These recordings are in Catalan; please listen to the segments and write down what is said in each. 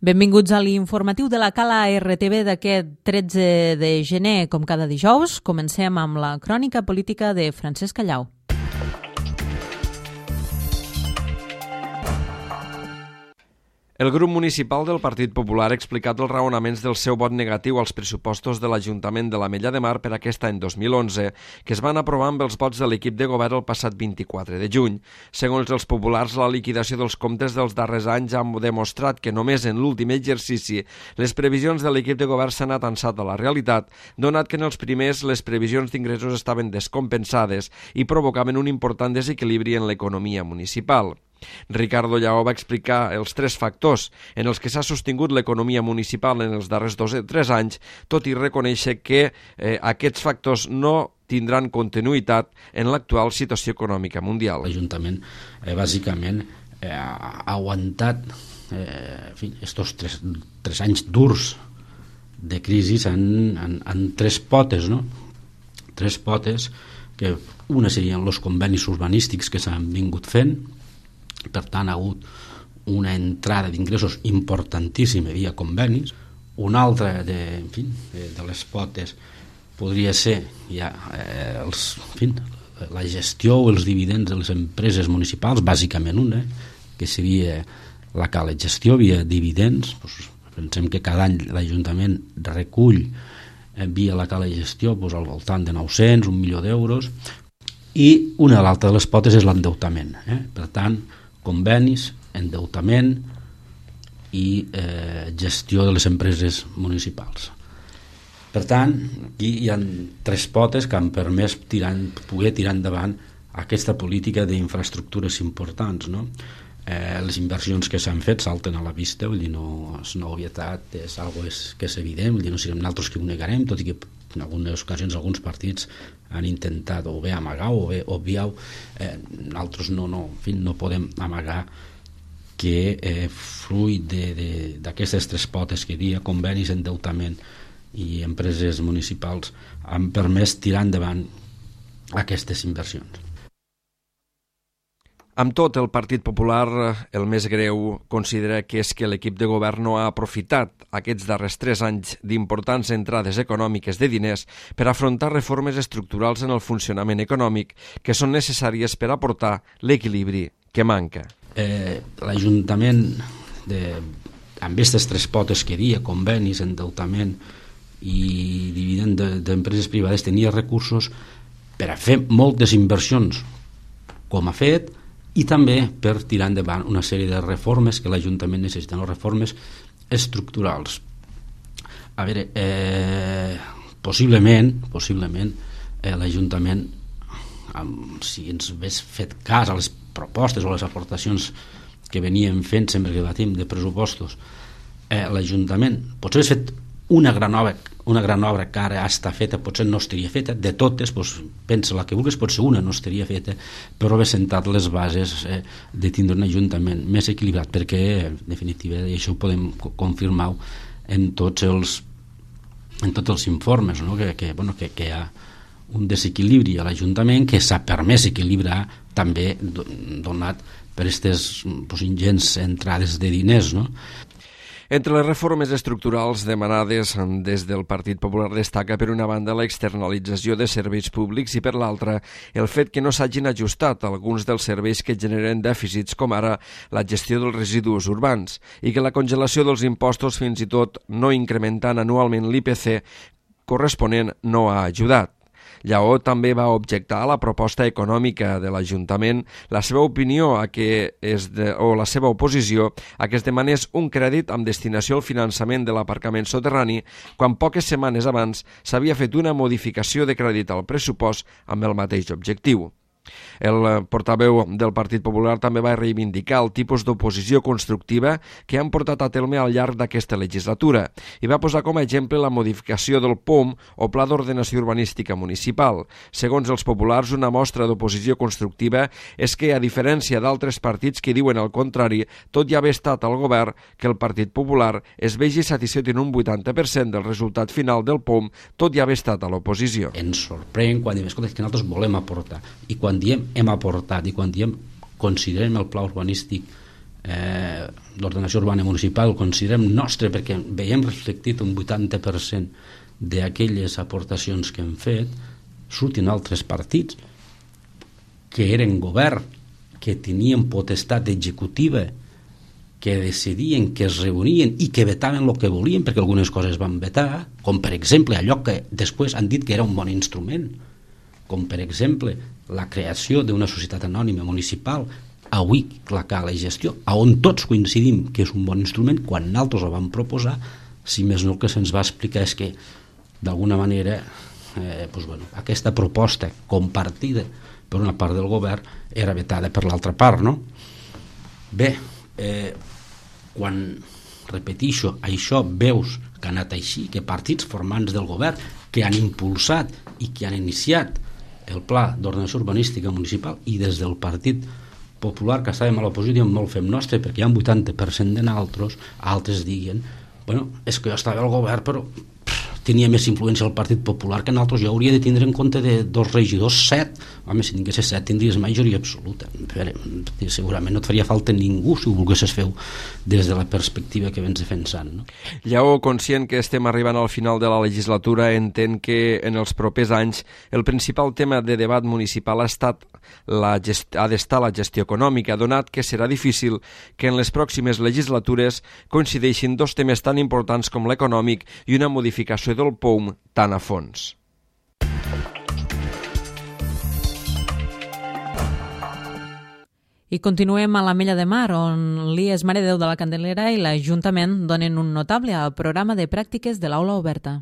Benvinguts a l'informatiu de la Cala RTV d'aquest 13 de gener. Com cada dijous, comencem amb la crònica política de Francesc Callau. El grup municipal del Partit Popular ha explicat els raonaments del seu vot negatiu als pressupostos de l'Ajuntament de l'Ametlla de Mar per aquest any 2011, que es van aprovar amb els vots de l'equip de govern el passat 24 de juny. Segons els populars, la liquidació dels comptes dels darrers anys ha demostrat que només en l'últim exercici les previsions de l'equip de govern s'han atansat a la realitat, donat que en els primers les previsions d'ingressos estaven descompensades i provocaven un important desequilibri en l'economia municipal. Ricardo Lleó va explicar els tres factors en els que s'ha sostingut l'economia municipal en els darrers 2 o 3 anys, tot i reconèixer que aquests factors no tindran continuïtat en l'actual situació econòmica mundial. L'Ajuntament, bàsicament, ha aguantat estos 3 anys durs de crisi en 3 potes, no? 3 potes, que una serien els convenis urbanístics que s'han vingut fent. Per tant, ha hagut una entrada d'ingressos importantíssima via convenis. Una altra de les potes podria ser la gestió o els dividends de les empreses municipals, bàsicament una, que seria la Cala Gestió via dividends. Pensem que cada any l'Ajuntament recull via la Cala Gestió al voltant de 900, 1 milió d'euros. I una de l'altra de les potes és l'endeutament. Per tant, convenis, endeutament i gestió de les empreses municipals. Per tant, aquí hi ha 3 potes que han permès poder tirar endavant aquesta política d'infraestructures importants, no? Les inversions que s'han fet salten a la vista, vull dir, no és una obvietat, és algo que és evident, vull dir, no serem nosaltres que ho negarem, tot i que en algunes ocasions alguns partits han intentat o bé amagar o bé obviar. Nosaltres no podem amagar que fruit d'aquestes 3 potes que dia, convenis, endeutament i empreses municipals, han permès tirar endavant aquestes inversions. Amb tot, el Partit Popular, el més greu, considera que és que l'equip de govern no ha aprofitat aquests darrers 3 anys d'importants entrades econòmiques de diners per afrontar reformes estructurals en el funcionament econòmic que són necessàries per aportar l'equilibri que manca. L'Ajuntament, amb aquestes 3 potes que dia, convenis, endeutament i dividend d'empreses privades, tenia recursos per a fer moltes inversions com ha fet, i també per tirar endavant una sèrie de reformes que l'Ajuntament necessita, no? Reformes estructurals. A veure, possiblement l'Ajuntament, si ens hagués fet cas a les propostes o les aportacions que veníem fent sempre que debatim de pressupostos, l'Ajuntament potser hagués fet una gran obra que ara està feta, potser no estaria feta, de totes, pensa la que vulguis, potser una no estaria feta, però haver sentat les bases de tindre un ajuntament més equilibrat, perquè en definitiva, i això ho podem confirmar en tots els informes, no? que hi ha un desequilibri a l'Ajuntament que s'ha permès equilibrar també donat per aquestes ingents entrades de diners, no? Entre les reformes estructurals demanades des del Partit Popular destaca per una banda l'externalització de serveis públics i per l'altra el fet que no s'hagin ajustat alguns dels serveis que generen dèficits com ara la gestió dels residus urbans i que la congelació dels impostos fins i tot no incrementant anualment l'IPC corresponent no ha ajudat. Lleó també va objectar a la proposta econòmica de l'Ajuntament la seva opinió la seva oposició a que es demanés un crèdit amb destinació al finançament de l'aparcament soterrani quan poques setmanes abans s'havia fet una modificació de crèdit al pressupost amb el mateix objectiu. El portaveu del Partit Popular també va reivindicar el tipus d'oposició constructiva que han portat a terme al llarg d'aquesta legislatura i va posar com a exemple la modificació del POM o Pla d'Ordenació Urbanística Municipal. Segons els populars, una mostra d'oposició constructiva és que, a diferència d'altres partits que diuen el contrari, tot i haver estat al govern, que el Partit Popular es vegi satisfet en un 80% del resultat final del POM, tot i haver estat a l'oposició. Ens sorprèn quan diem, escolta, que nosaltres volem aportar, i quan diem hem aportat i quan diem considerem el pla urbanístic d'ordenació urbana municipal, el considerem nostre perquè veiem reflectit un 80% d'aquelles aportacions que hem fet, surtin altres partits que eren govern, que tenien potestat executiva, que decidien, que es reunien i que vetaven el que volien, perquè algunes coses van vetar, com per exemple allò que després han dit que era un bon instrument, com per exemple la creació d'una societat anònima municipal, avui la cala i gestió, on tots coincidim que és un bon instrument, quan nosaltres ho vam proposar, si més no el que se'ns va explicar és que d'alguna manera aquesta proposta compartida per una part del govern era vetada per l'altra part, no? Bé, quan repetixo això, veus que ha anat així, que partits formants del govern que han impulsat i que han iniciat el pla d'ordenació urbanística municipal i des del Partit Popular, que estàvem a l'oposició, no el fem nostre perquè hi ha un 80% de nosaltres, altres diguen, és que jo estava al govern però tenia més influència el Partit Popular que nosaltres, jo hauria de tindre en compte de 2 regidors 7, home, si tinguessis 7 tindries majoria absoluta. Segurament no et faria falta ningú si ho volguessis fer des de la perspectiva que vens defensant, no? Lleó, conscient que estem arribant al final de la legislatura, entén que en els propers anys el principal tema de debat municipal ha d'estar la gestió econòmica, donat que serà difícil que en les pròximes legislatures coincideixin 2 temes tan importants com l'econòmic i una modificació del POUM tan a fons. I continuem a l'Ametlla de Mar, on l'IES Mare de Déu de la Candelera i l'Ajuntament donen un notable al programa de pràctiques de l'aula oberta.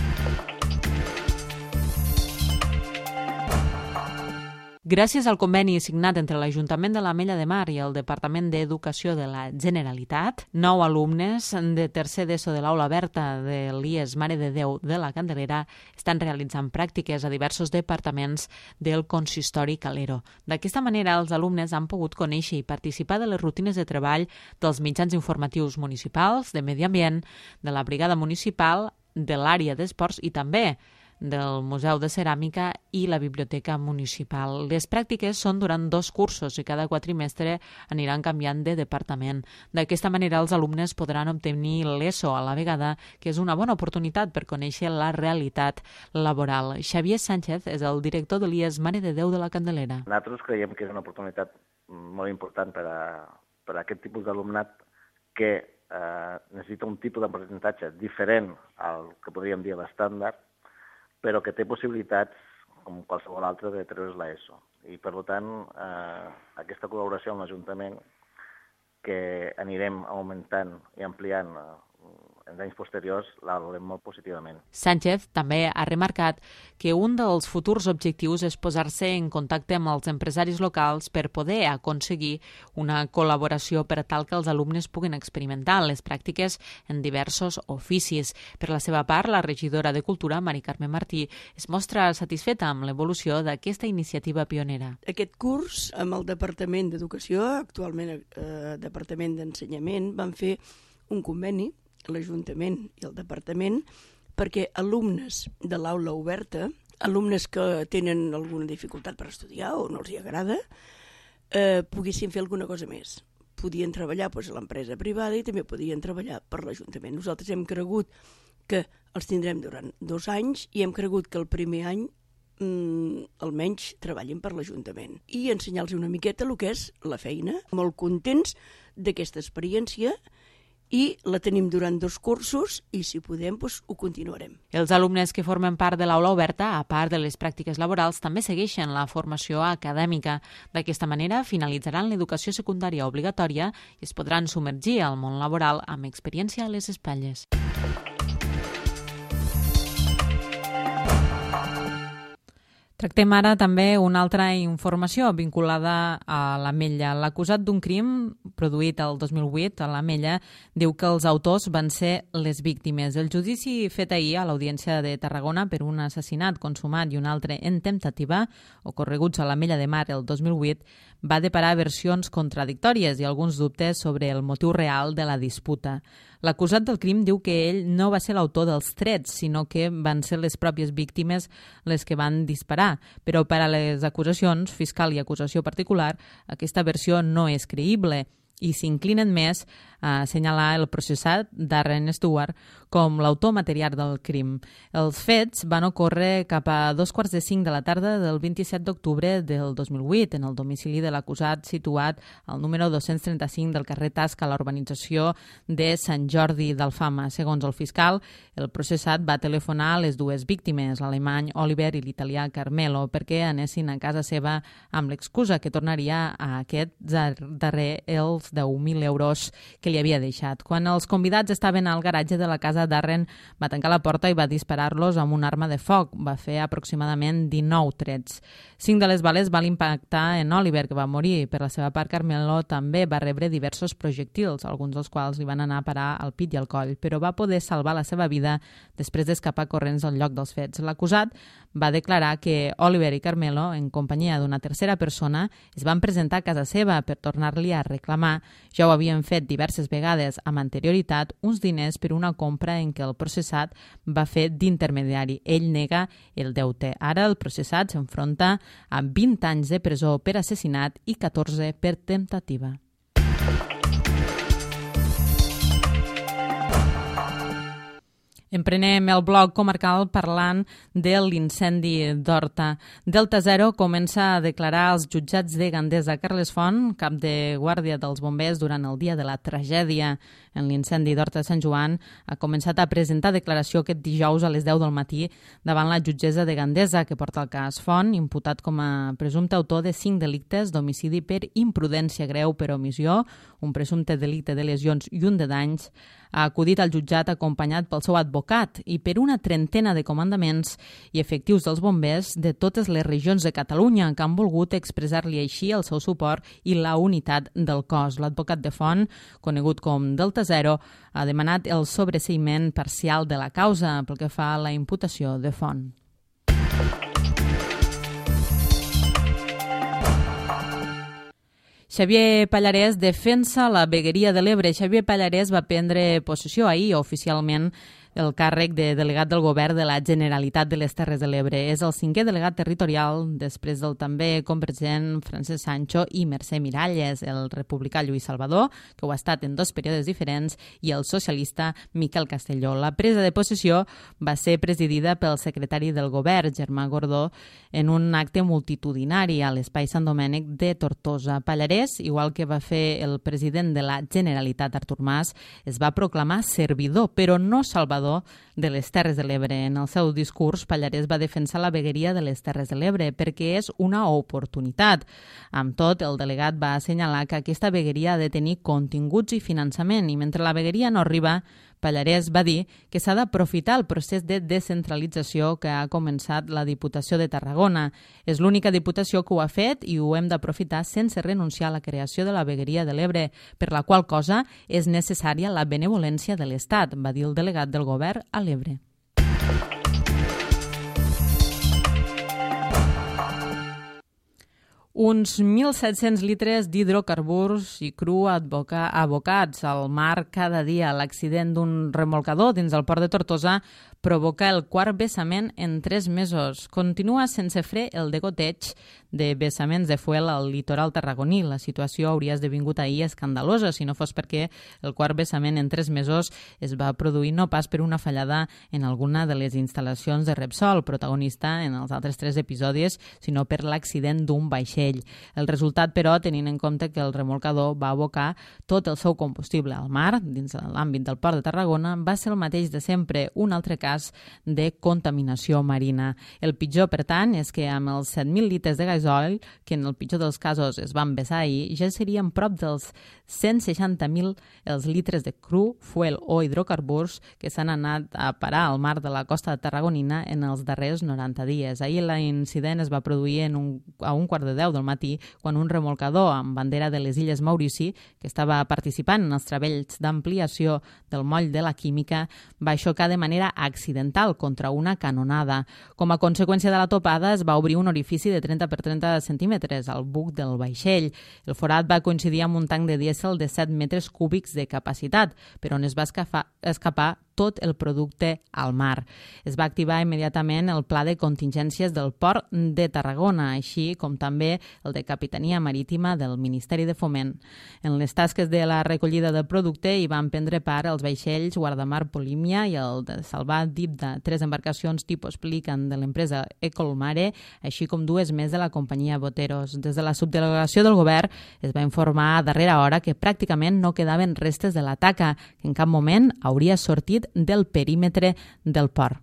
Gràcies al conveni signat entre l'Ajuntament de l'Ametlla de Mar i el Departament d'Educació de la Generalitat, 9 alumnes de tercer d'ESO de l'aula oberta de l'IES Mare de Déu de la Candelera estan realitzant pràctiques a diversos departaments del consistori Calero. D'aquesta manera, els alumnes han pogut conèixer i participar de les rutines de treball dels mitjans informatius municipals, de medi ambient, de la brigada municipal, de l'àrea d'esports i també del Museu de Ceràmica i la Biblioteca Municipal. Les pràctiques són durant 2 cursos i cada quatrimestre aniran canviant de departament. D'aquesta manera, els alumnes podran obtenir l'ESO a la vegada, que és una bona oportunitat per conèixer la realitat laboral. Xavier Sánchez és el director de l'IES Mare de Déu de la Candelera. Nosaltres creiem que és una oportunitat molt important per a aquest tipus d'alumnat que necessita un tipus d'aprenentatge diferent al que podríem dir l'estàndard, però que té possibilitats, com qualsevol altre, de treure's l'ESO. I, per tant, aquesta col·laboració amb l'Ajuntament, que anirem augmentant i ampliant en anys posteriors, la valorem molt positivament. Sánchez també ha remarcat que un dels futurs objectius és posar-se en contacte amb els empresaris locals per poder aconseguir una col·laboració per tal que els alumnes puguin experimentar les pràctiques en diversos oficis. Per la seva part, la regidora de Cultura, Mari Carme Martí, es mostra satisfeta amb l'evolució d'aquesta iniciativa pionera. Aquest curs, amb el Departament d'Educació, actualment Departament d'Ensenyament, van fer un conveni, l'Ajuntament i el Departament, perquè alumnes de l'aula oberta, alumnes que tenen alguna dificultat per estudiar o no els hi agrada, poguessin fer alguna cosa més. Podien treballar a l'empresa privada i també podien treballar per l'Ajuntament. Nosaltres hem cregut que els tindrem durant 2 anys i hem cregut que el primer any almenys treballin per l'Ajuntament i ensenyar-los una miqueta el que és la feina. Molt contents d'aquesta experiència i la tenim durant 2 cursos i si podem ho continuarem. Els alumnes que formen part de l'aula oberta, a part de les pràctiques laborals, també segueixen la formació acadèmica. D'aquesta manera finalitzaran l'educació secundària obligatòria i es podran submergir al món laboral amb experiència a les espatlles. Tractem ara també una altra informació vinculada a l'Ametlla. L'acusat d'un crim produït el 2008 a l'Ametlla diu que els autors van ser les víctimes. El judici fet ahir a l'Audiència de Tarragona per un assassinat consumat i un altre en temptativa, ocorreguts a l'Ametlla de Mar el 2008, va deparar versions contradictòries i alguns dubtes sobre el motiu real de la disputa. L'acusat del crim diu que ell no va ser l'autor dels trets, sinó que van ser les pròpies víctimes les que van disparar. Però per a les acusacions, fiscal i acusació particular, aquesta versió no és creïble i s'inclinen més assenyalar el processat Darren Stewart com l'autor material del crim. Els fets van ocórrer cap a 2:45 de la tarda del 27 d'octubre del 2008 en el domicili de l'acusat situat al número 235 del carrer Tasca a la urbanització de Sant Jordi d'Alfama. Segons el fiscal, el processat va telefonar a les dues víctimes, l'alemany Oliver i l'italià Carmelo, perquè anessin a casa seva amb l'excusa que tornaria a aquest darrer els 10.000 euros que li havia deixat. Quan els convidats estaven al garatge de la casa, Darren va tancar la porta i va disparar-los amb una arma de foc. Va fer aproximadament 19 trets. 5 de les bales van impactar en Oliver, que va morir. Per la seva part, Carmelo també va rebre diversos projectils, alguns dels quals li van anar a parar al pit i al coll, però va poder salvar la seva vida després d'escapar corrents al lloc dels fets. L'acusat va declarar que Oliver i Carmelo, en companyia d'una tercera persona, es van presentar a casa seva per tornar-li a reclamar. Ja ho havien fet diverses vegades amb anterioritat, uns diners per una compra en què el processat va fer d'intermediari. Ell nega el deute. Ara el processat s'enfronta a 20 anys de presó per assassinat i 14 per temptativa. Emprenem el bloc comarcal parlant de l'incendi d'Horta. Delta Zero comença a declarar als jutjats de Gandesa. Carles Font, cap de guàrdia dels bombers durant el dia de la tragèdia en l'incendi d'Horta de Sant Joan, ha començat a presentar declaració aquest dijous a les 10 del matí davant la jutgessa de Gandesa, que porta el cas. Font, imputat com a presumpte autor de 5 delictes d'homicidi per imprudència greu per omissió, un presumpte delicte de lesions i un de danys, ha acudit al jutjat acompanyat pel seu advocat i per una trentena de comandaments i efectius dels bombers de totes les regions de Catalunya que han volgut expressar-li així el seu suport i la unitat del cos. L'advocat de Font, conegut com Delta Zero, ha demanat el sobreseïment parcial de la causa pel que fa a la imputació de Font. Xavier Pallarès defensa la vegueria de l'Ebre. Xavier Pallarès va prendre possessió ahir oficialment el càrrec de delegat del govern de la Generalitat de les Terres de l'Ebre. És el 5è delegat territorial després del també convergent Francesc Sancho i Mercè Miralles, el republicà Lluís Salvador, que ho ha estat en 2 períodes diferents, i el socialista Miquel Castelló. La presa de possessió va ser presidida pel secretari del govern, Germà Gordó, en un acte multitudinari a l'Espai Sant Domènec de Tortosa. Pallarès, igual que va fer el president de la Generalitat, Artur Mas, es va proclamar servidor, però no salvador de les Terres de l'Ebre. En el seu discurs, Pallarès va defensar la vegueria de les Terres de l'Ebre perquè és una oportunitat. Amb tot, el delegat va assenyalar que aquesta vegueria ha de tenir continguts i finançament i mentre la vegueria no arriba, Pallarès va dir que s'ha d'aprofitar el procés de descentralització que ha començat la Diputació de Tarragona. És l'única diputació que ho ha fet i ho hem d'aprofitar sense renunciar a la creació de la vegueria de l'Ebre, per la qual cosa és necessària la benevolència de l'Estat, va dir el delegat del govern a l'Ebre. Uns 1.700 litres d'hidrocarburs i cru abocats al mar cada dia. L'accident d'un remolcador dins el port de Tortosa provoca el 4è vessament en 3 mesos. Continua sense fre el degoteig de vessaments de fuel al litoral tarragoní. La situació hauria esdevingut ahir escandalosa si no fos perquè el 4è vessament en 3 mesos es va produir no pas per una fallada en alguna de les instal·lacions de Repsol, protagonista en els altres 3 episodis, sinó per l'accident d'un vaixell. El resultat, però, tenint en compte que el remolcador va abocar tot el seu combustible al mar, dins l'àmbit del port de Tarragona, va ser el mateix de sempre, un altre cas de contaminació marina. El pitjor, per tant, és que amb els 7.000 litres de gasoil, que en el pitjor dels casos es van vessar ahir, ja serien prop dels 160.000 els litres de cru, fuel o hidrocarburs que s'han anat a parar al mar de la costa tarragonina en els darrers 90 dies. Ahir l'incident es va produir a 1:15 del matí, quan un remolcador amb bandera de les Illes Maurici, que estava participant en els treballs d'ampliació del moll de la Química, va xocar de manera accidental contra una canonada. Com a conseqüència de la topada, es va obrir un orifici de 30 per 30 centímetres al buc del vaixell. El forat va coincidir amb un tanc de dièsel de 7 metres cúbics de capacitat, per on es va escapar tot el producte al mar. Es va activar immediatament el pla de contingències del Port de Tarragona, així com també el de Capitania Marítima del Ministeri de Foment. En les tasques de la recollida del producte hi van prendre part els vaixells Guardamar Polímia i el de Salvat Dibda, 3 embarcacions tipus Plican de l'empresa Ecolmare, així com 2 més de la companyia Boteros. Des de la subdelegació del govern es va informar a darrera hora que pràcticament no quedaven restes de la taca, que en cap moment hauria sortit del perímetre del port.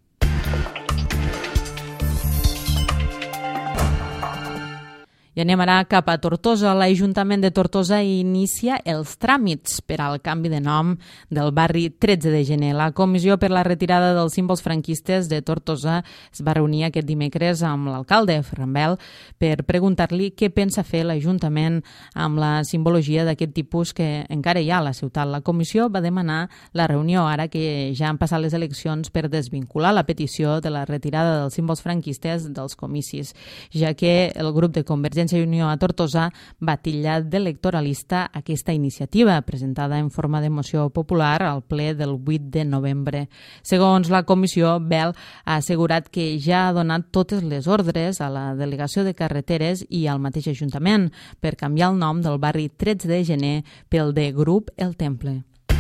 I anem ara cap a Tortosa. L'Ajuntament de Tortosa inicia els tràmits per al canvi de nom del barri 13 de gener. La Comissió per la retirada dels símbols franquistes de Tortosa es va reunir aquest dimecres amb l'alcalde, Ferran Bel, per preguntar-li què pensa fer l'Ajuntament amb la simbologia d'aquest tipus que encara hi ha a la ciutat. La comissió va demanar la reunió ara que ja han passat les eleccions per desvincular la petició de la retirada dels símbols franquistes dels comicis, ja que el grup de Convergència i Unió a Tortosa va titllar d'electoralista aquesta iniciativa, presentada en forma de moció popular al ple del 8 de novembre. Segons la comissió, Bel ha assegurat que ja ha donat totes les ordres a la Delegació de Carreteres i al mateix Ajuntament per canviar el nom del barri 13 de gener pel de Grup El Temple.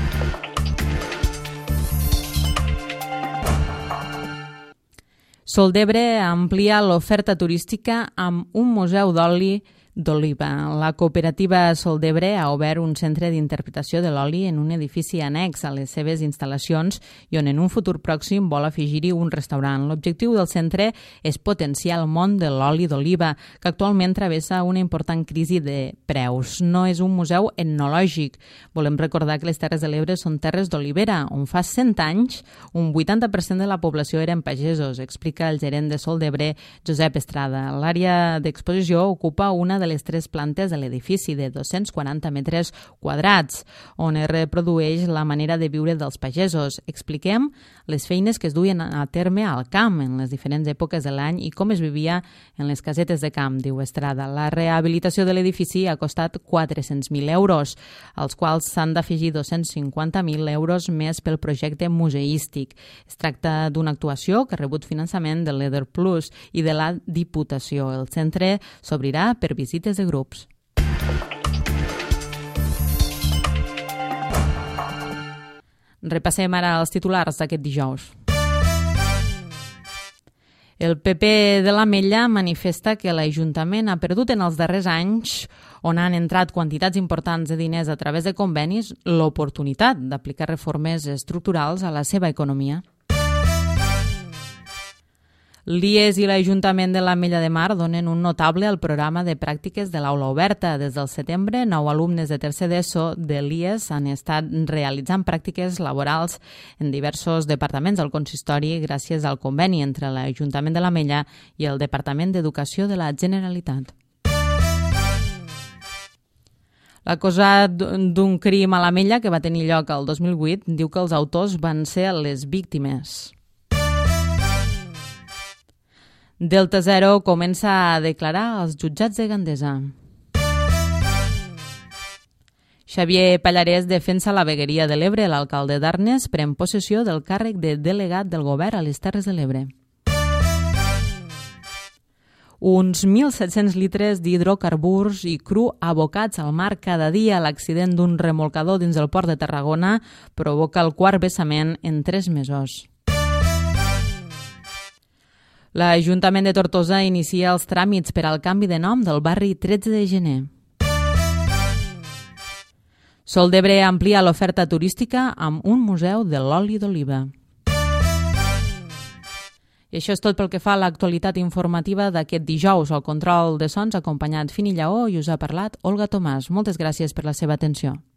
Soldebre amplia l'oferta turística amb un museu d'oli d'oliva. La cooperativa Soldebre ha obert un centre d'interpretació de l'oli en un edifici annex a les seves instal·lacions i on en un futur pròxim vol afegir-hi un restaurant. L'objectiu del centre és potenciar el món de l'oli d'oliva, que actualment travessa una important crisi de preus. No és un museu etnològic. Volem recordar que les Terres de l'Ebre són terres d'olivera, on fa 100 anys un 80% de la població eren pagesos, explica el gerent de Soldebre, Josep Estrada. L'àrea d'exposició ocupa una de les 3 plantes de l'edifici de 240 metres quadrats, on es reprodueix la manera de viure dels pagesos. Expliquem les feines que es duien a terme al camp en les diferents èpoques de l'any i com es vivia en les casetes de camp, diu Estrada. La rehabilitació de l'edifici ha costat 400.000 euros, als quals s'han d'afegir 250.000 euros més pel projecte museístic. Es tracta d'una actuació que ha rebut finançament del Leader Plus i de la Diputació. El centre s'obrirà per visites de grups. Repassem ara els titulars d'aquest dijous. El PP de l'Ametlla manifesta que l'Ajuntament ha perdut en els darrers anys, on han entrat quantitats importants de diners a través de convenis, l'oportunitat d'aplicar reformes estructurals a la seva economia. L'IES i l'Ajuntament de l'Ametlla de Mar donen un notable al programa de pràctiques de l'aula oberta. Des del setembre, 9 alumnes de tercer d'ESO de l'IES han estat realitzant pràctiques laborals en diversos departaments del consistori gràcies al conveni entre l'Ajuntament de l'Ametlla i el Departament d'Educació de la Generalitat. L'acusat d'un crim a l'Ametlla que va tenir lloc el 2008 diu que els autors van ser les víctimes. Delta Zero comença a declarar als jutjats de Gandesa. Xavier Pallarès defensa la vegueria de l'Ebre. L'alcalde d'Arnes pren possessió del càrrec de delegat del govern a les Terres de l'Ebre. Uns 1.700 litres d'hidrocarburs i cru abocats al mar cada dia. L'accident d'un remolcador dins el port de Tarragona provoca el 4è vessament en 3 mesos. L'Ajuntament de Tortosa inicia els tràmits per al canvi de nom del barri 13 de gener. Soldebre amplia l'oferta turística amb un museu de l'oli d'oliva. I això és tot pel que fa a l'actualitat informativa d'aquest dijous. Al control de sons, acompanyat Fini Lleó, i us ha parlat Olga Tomàs. Moltes gràcies per la seva atenció.